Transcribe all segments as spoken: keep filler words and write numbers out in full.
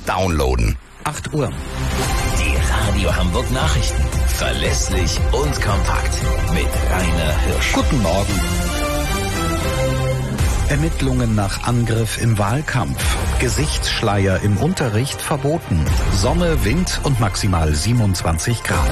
downloaden. acht Uhr. Die Radio Hamburg Nachrichten. Verlässlich und kompakt. Mit Rainer Hirsch. Guten Morgen. Ermittlungen nach Angriff im Wahlkampf. Gesichtsschleier im Unterricht verboten. Sonne, Wind und maximal siebenundzwanzig Grad.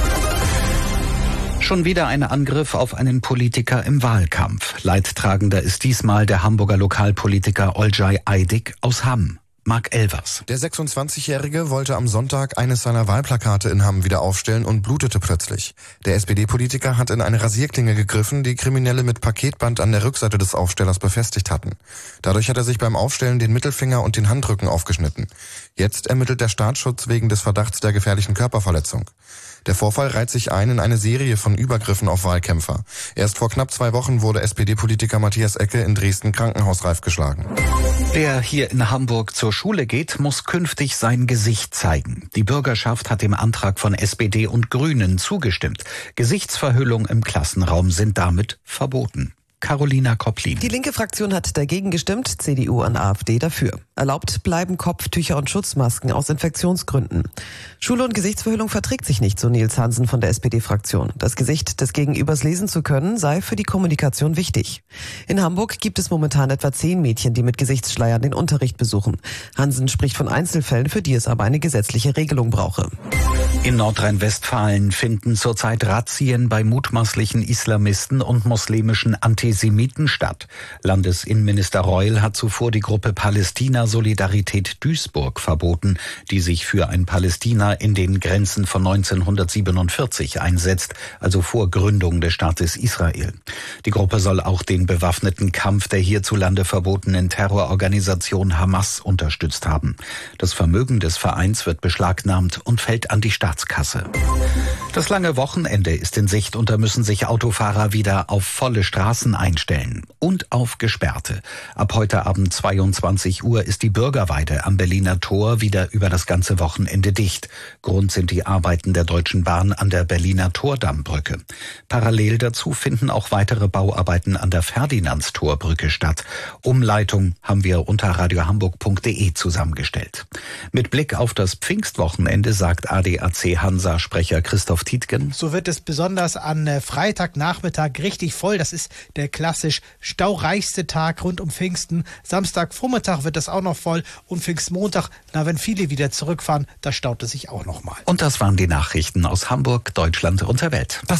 Schon wieder ein Angriff auf einen Politiker im Wahlkampf. Leidtragender ist diesmal der Hamburger Lokalpolitiker Olcay Aydik aus Hamm. Marc Elvers. Der sechsundzwanzigjährige wollte am Sonntag eines seiner Wahlplakate in Hamm wieder aufstellen und blutete plötzlich. Der S P D-Politiker hat in eine Rasierklinge gegriffen, die Kriminelle mit Paketband an der Rückseite des Aufstellers befestigt hatten. Dadurch hat er sich beim Aufstellen den Mittelfinger und den Handrücken aufgeschnitten. Jetzt ermittelt der Staatsschutz wegen des Verdachts der gefährlichen Körperverletzung. Der Vorfall reiht sich ein in eine Serie von Übergriffen auf Wahlkämpfer. Erst vor knapp zwei Wochen wurde S P D-Politiker Matthias Ecke in Dresden krankenhausreif geschlagen. Wer hier in Hamburg zur Schule geht, muss künftig sein Gesicht zeigen. Die Bürgerschaft hat dem Antrag von S P D und Grünen zugestimmt. Gesichtsverhüllung im Klassenraum sind damit verboten. Carolina Kopplin. Die linke Fraktion hat dagegen gestimmt, C D U und AfD dafür. Erlaubt bleiben Kopftücher und Schutzmasken aus Infektionsgründen. Schule- und Gesichtsverhüllung verträgt sich nicht, so Nils Hansen von der S P D-Fraktion. Das Gesicht des Gegenübers lesen zu können, sei für die Kommunikation wichtig. In Hamburg gibt es momentan etwa zehn Mädchen, die mit Gesichtsschleiern den Unterricht besuchen. Hansen spricht von Einzelfällen, für die es aber eine gesetzliche Regelung brauche. In Nordrhein-Westfalen finden zurzeit Razzien bei mutmaßlichen Islamisten und muslimischen Antisemiten statt. Landesinnenminister Reul hat zuvor die Gruppe Palästina Solidarität Duisburg verboten, die sich für ein Palästina in den Grenzen von neunzehnhundertsiebenundvierzig einsetzt, also vor Gründung des Staates Israel. Die Gruppe soll auch den bewaffneten Kampf der hierzulande verbotenen Terrororganisation Hamas unterstützt haben. Das Vermögen des Vereins wird beschlagnahmt und fällt an die Staatskasse. Das lange Wochenende ist in Sicht und da müssen sich Autofahrer wieder auf volle Straßen einstellen und auf gesperrte. Ab heute Abend zweiundzwanzig Uhr ist die Bürgerweide am Berliner Tor wieder über das ganze Wochenende dicht. Grund sind die Arbeiten der Deutschen Bahn an der Berliner Tordammbrücke. Parallel dazu finden auch weitere Bauarbeiten an der Ferdinandstorbrücke statt. Umleitung haben wir unter radiohamburg punkt de zusammengestellt. Mit Blick auf das Pfingstwochenende sagt A D A C-Hansa-Sprecher Christoph Tietgen. So wird es besonders an Freitagnachmittag richtig voll. Das ist der klassisch staureichste Tag rund um Pfingsten. Samstagvormittag wird das auch noch voll und Pfingstmontag, na, wenn viele wieder zurückfahren, da staut es sich auch noch mal. Und das waren die Nachrichten aus Hamburg, Deutschland und der Welt.